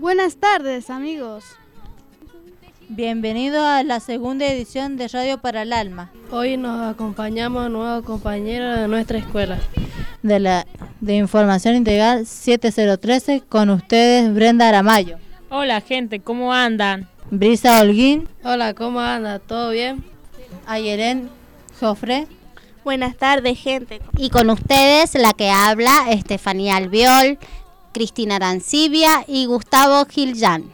Buenas tardes, amigos. Bienvenido a la segunda edición de Radio para el Alma. Hoy nos acompañamos a un nuevo compañero de nuestra escuela. De Información Integral 7013, con ustedes Brenda Aramayo. Hola gente, ¿cómo andan? Brisa Holguín. Hola, ¿cómo anda? ¿Todo bien? Ayeren Jofre. Buenas tardes, gente. Y con ustedes la que habla, Estefanía Albiol, Cristina Arancibia y Gustavo Gilján.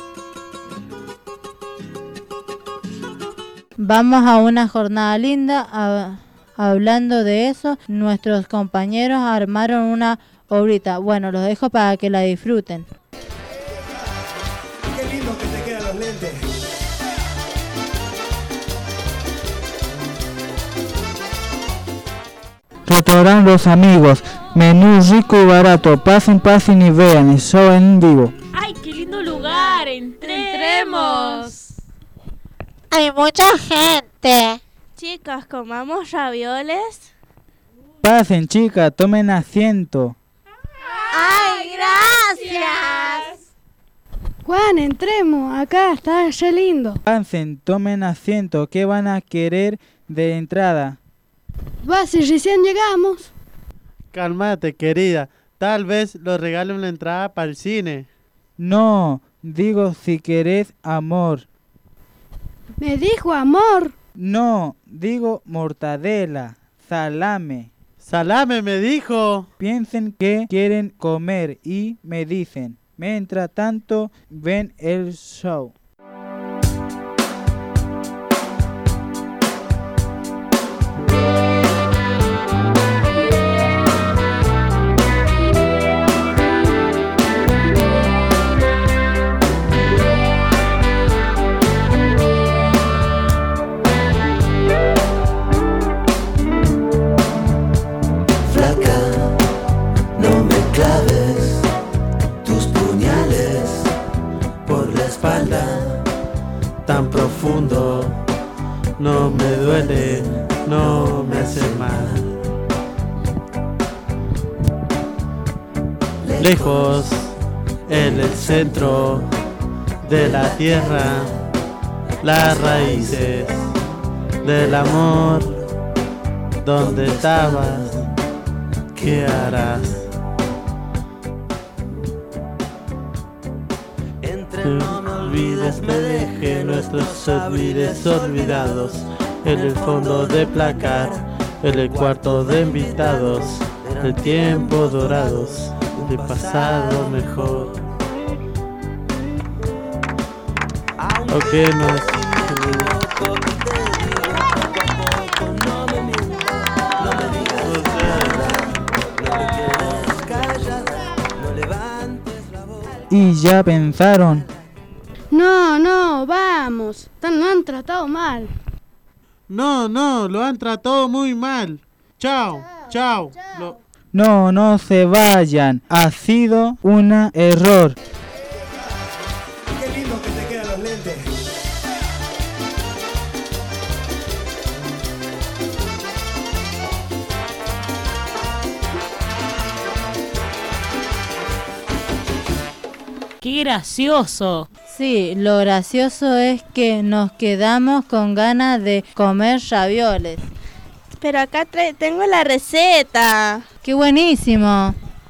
Vamos a una jornada linda. Hablando de eso, nuestros compañeros armaron una obrita. Bueno, los dejo para que la disfruten. Qué lindo que te quedan los lentes. Restaurante Los Amigos, menú rico y barato, pasen y vean, el show en vivo. ¡Ay, qué lindo lugar! ¡Entremos! Hay mucha gente. Chicas, comamos ravioles. Pasen, chicas, tomen asiento. ¡Ay, gracias! Juan, entremos, acá está re lindo. Pasen, tomen asiento, ¿qué van a querer de entrada? Va, si recién llegamos. Cálmate, querida, tal vez los regalen una entrada para el cine. No, digo si querés amor. Me dijo amor. No, digo mortadela, salame. ¡Salame me dijo! Piensen que quieren comer y me dicen. Mientras tanto, ven el show. Tan profundo, no me duele, no me hace mal. Lejos, en el centro de la tierra, las raíces del amor. ¿Dónde estabas? ¿Qué harás? No me olvides, me dejé nuestros saberes olvidados en el fondo de placar, en el cuarto de invitados, el tiempo dorados, el pasado mejor. ¿O qué más? ¿Y ya pensaron? No, vamos. Nos han tratado mal. No, lo han tratado muy mal. Chao. No se vayan. Ha sido un error. Qué lindo que te quedan los lentes. ¡Qué gracioso! Sí, lo gracioso es que nos quedamos con ganas de comer ravioles. Pero acá tengo la receta. ¡Qué buenísimo!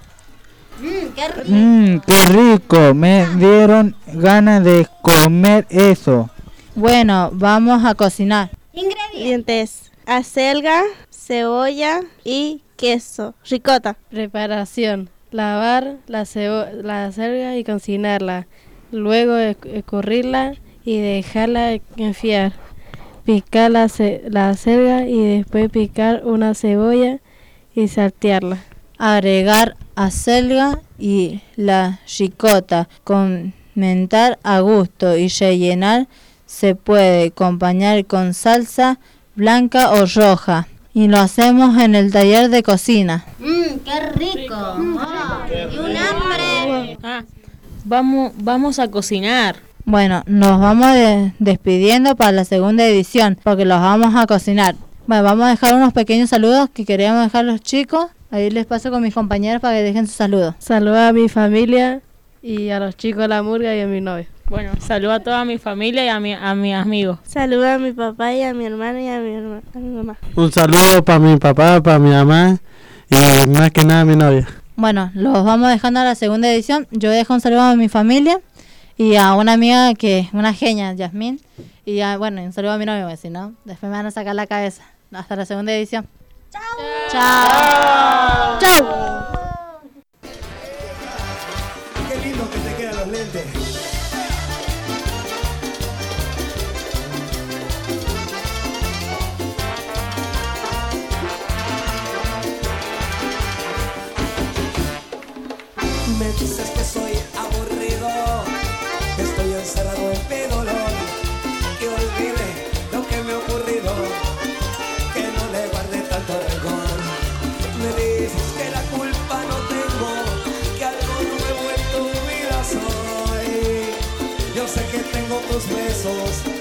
¡Qué rico! Me dieron ganas de comer eso. Bueno, vamos a cocinar. Ingredientes: acelga, cebolla y queso. Ricota. Preparación: lavar la acelga y cocinarla. Luego escurrirla y dejarla enfriar. Picar la acelga y después picar una cebolla y saltearla. Agregar acelga y la ricota, condimentar a gusto y rellenar. Se puede acompañar con salsa blanca o roja. Y lo hacemos en el taller de cocina. ¡Qué rico! ¡Y un hambre! Vamos a cocinar. Bueno, nos vamos despidiendo para la segunda edición, porque los vamos a cocinar. Bueno, vamos a dejar unos pequeños saludos que queríamos dejar los chicos. Ahí les paso con mis compañeros para que dejen sus saludos. Saludos a mi familia Y a los chicos de la murga y a mi novio. Bueno, saludo a toda mi familia y a mis amigos. Saludo a mi papá y a mi hermano y a mi mamá. Un saludo para mi papá, para mi mamá y más que nada a mi novia. Bueno, los vamos dejando a la segunda edición. Yo dejo un saludo a mi familia y a una amiga que es una genia, Yasmín. Y bueno, un saludo a mi novio, porque si no, después me van a sacar la cabeza. Hasta la segunda edición. ¡Chao! ¡Chao! ¡Chao! Qué lindo que te quedan los lentes. Me dices que soy aburrido, que estoy encerrado en mi dolor, que olvide lo que me ha ocurrido, que no le guarde tanto rencor. Me dices que la culpa no tengo, que algo nuevo en tu vida soy. Yo sé que tengo tus besos